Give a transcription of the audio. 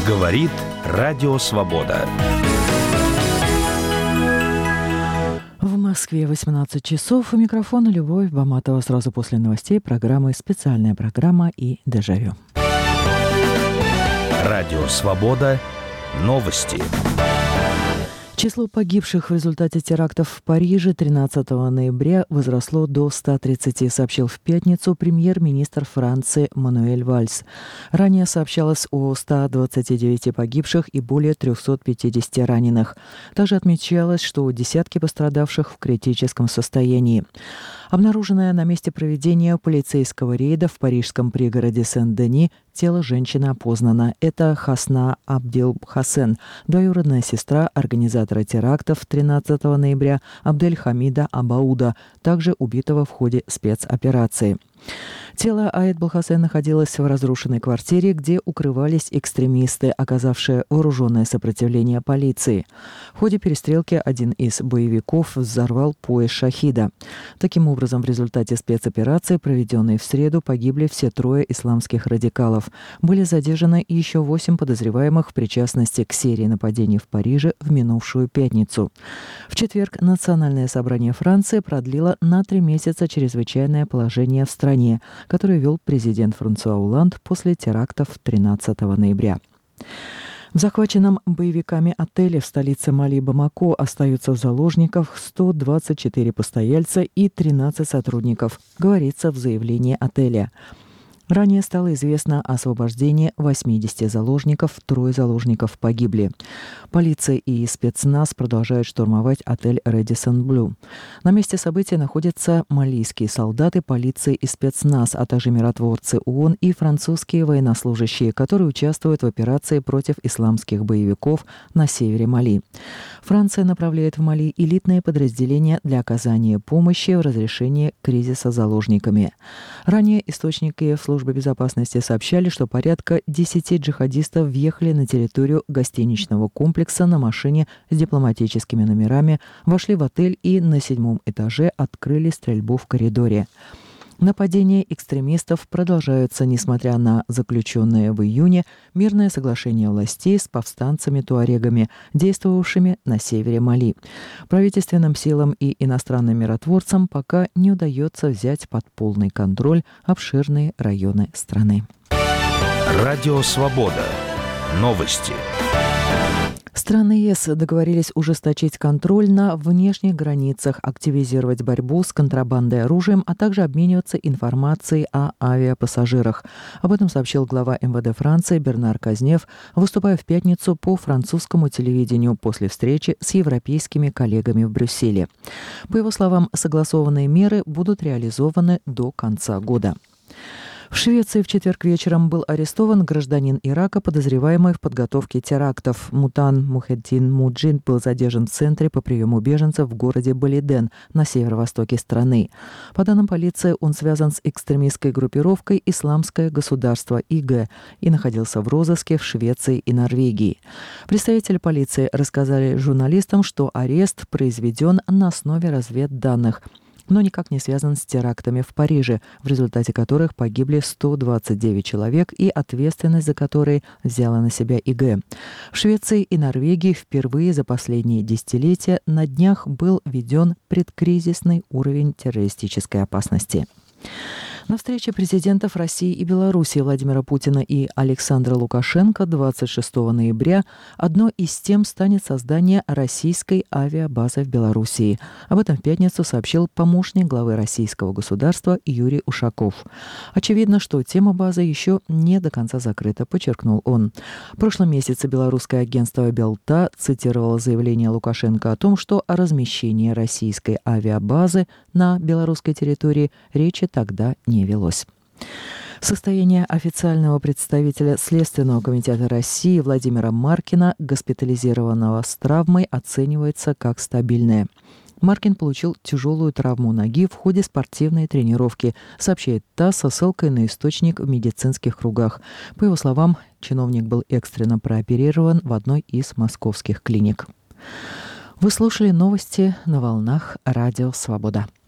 Говорит Радио Свобода. В Москве 18 часов. У микрофона Любовь Баматова. Сразу после новостей программы «Специальная программа» и «Дежавю». Радио Свобода. Новости. Число погибших в результате терактов в Париже 13 ноября возросло до 130, сообщил в пятницу премьер-министр Франции Мануэль Вальс. Ранее сообщалось о 129 погибших и более 350 раненых. Также отмечалось, что десятки пострадавших в критическом состоянии. Обнаруженное на месте проведения полицейского рейда в парижском пригороде Сен-Дени тело женщины опознано. Это Хасна Абдел-Хасен, двоюродная сестра организатора терактов 13 ноября Абдель-Хамида Абауда, также убитого в ходе спецоперации. Тело Абдель-Хасен находилось в разрушенной квартире, где укрывались экстремисты, оказавшие вооруженное сопротивление полиции. В ходе перестрелки один из боевиков взорвал пояс шахида. Таким образом, в результате спецоперации, проведенной в среду, погибли все трое исламских радикалов. Были задержаны еще 8 подозреваемых в причастности к серии нападений в Париже в минувшую пятницу. В четверг Национальное собрание Франции продлило на 3 месяца чрезвычайное положение в стране, который ввел президент Франсуа Олланд после терактов 13 ноября. В захваченном боевиками отеле в столице Мали Бамако остаются в заложниках 124 постояльца и 13 сотрудников, говорится в заявлении отеля. Ранее стало известно о освобождении 80 заложников, 3 заложников погибли. Полиция и спецназ продолжают штурмовать отель «Рэдиссон Блю». На месте события находятся малийские солдаты, полиция и спецназ, а также миротворцы ООН и французские военнослужащие, которые участвуют в операции против исламских боевиков на севере Мали. Франция направляет в Мали элитные подразделения для оказания помощи в разрешении кризиса с заложниками. Ранее источники службы безопасности сообщали, что порядка 10 джихадистов въехали на территорию гостиничного комплекса на машине с дипломатическими номерами, вошли в отель и на 7-м этаже открыли стрельбу в коридоре. Нападения экстремистов продолжаются, несмотря на заключенное в июне мирное соглашение властей с повстанцами-туарегами, действовавшими на севере Мали. Правительственным силам и иностранным миротворцам пока не удается взять под полный контроль обширные районы страны. Радио Свобода. Новости. Страны ЕС договорились ужесточить контроль на внешних границах, активизировать борьбу с контрабандой оружием, а также обмениваться информацией о авиапассажирах. Об этом сообщил глава МВД Франции Бернар Казнев, выступая в пятницу по французскому телевидению после встречи с европейскими коллегами в Брюсселе. По его словам, согласованные меры будут реализованы до конца года. В Швеции в четверг вечером был арестован гражданин Ирака, подозреваемый в подготовке терактов. Мутан Мухеддин Муджин был задержан в центре по приему беженцев в городе Балиден на северо-востоке страны. По данным полиции, он связан с экстремистской группировкой «Исламское государство» ИГ и находился в розыске в Швеции и Норвегии. Представители полиции рассказали журналистам, что арест произведен на основе разведданных, но никак не связан с терактами в Париже, в результате которых погибли 129 человек и ответственность за которые взяла на себя ИГ. В Швеции и Норвегии впервые за последние десятилетия на днях был введен предкризисный уровень террористической опасности. На встрече президентов России и Беларуси Владимира Путина и Александра Лукашенко 26 ноября одной из тем станет создание российской авиабазы в Белоруссии. Об этом в пятницу сообщил помощник главы российского государства Юрий Ушаков. Очевидно, что тема базы еще не до конца закрыта, подчеркнул он. В прошлом месяце белорусское агентство «Белта» цитировало заявление Лукашенко о том, что о размещении российской авиабазы на белорусской территории речи тогда не велось. Состояние официального представителя Следственного комитета России Владимира Маркина, госпитализированного с травмой, оценивается как стабильное. Маркин получил тяжелую травму ноги в ходе спортивной тренировки, сообщает ТАСС со ссылкой на источник в медицинских кругах. По его словам, чиновник был экстренно прооперирован в одной из московских клиник. Вы слушали новости на волнах Радио Свобода.